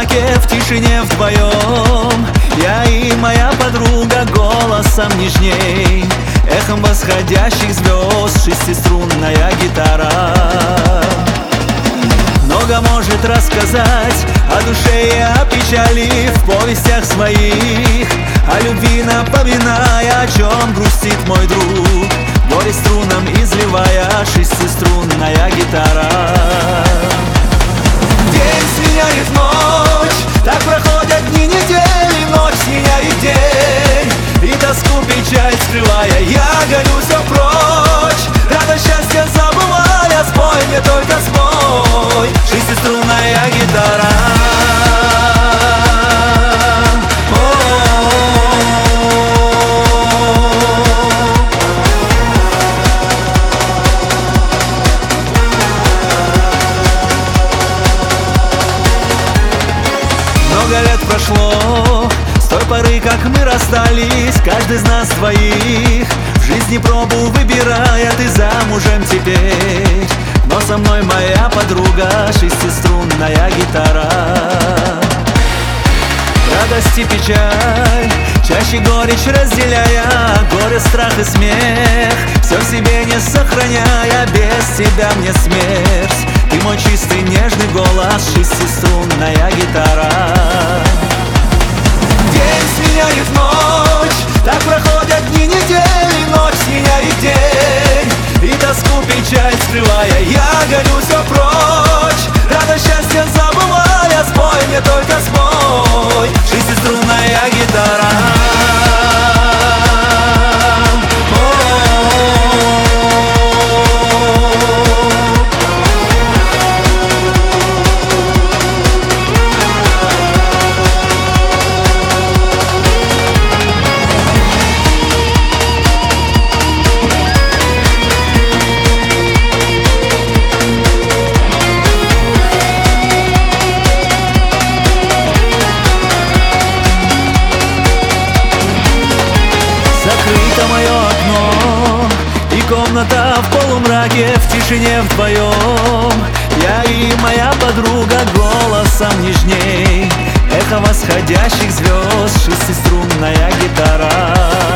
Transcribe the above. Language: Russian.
полумраке, в тишине вдвоем, я и моя подруга голосом нежней, эхом восходящих звезд шестиструнная гитара. Много может рассказать о душе и о печали в повестях своих, о любви напоминая, о чем грустит мой друг, горе струнам изливая шестиструнная гитара. День сменяет ночь, так проходят дни, недели, ночь сменяет день, и тоску, печаль скрывая, я гоню все прочь, радость, счастье забывая, спой мне только спой, шестиструнная гитара. Много лет прошло с той поры, как мы расстались, каждый из нас двоих в жизни пробу выбирает, и замужем теперь. Но со мной моя подруга, шестиструнная гитара. Радость и печаль, чаще горечь разделяя, горе, страх и смех, все в себе не сохраняя, без тебя мне смерть. Ты мой чистый нежный голос, шестиструнная гитара. День сменяет ночь, так проходят дни, недели, ночь сменяет день, и тоску, печаль скрывая, я гоню все прочь, радость, счастье забывая, спой мне только спой, шестиструнная гитара. Закрыто мое окно, и комната в полумраке, в тишине вдвоем, я и моя подруга голосом нежней, эхо восходящих звезд, шестиструнная гитара.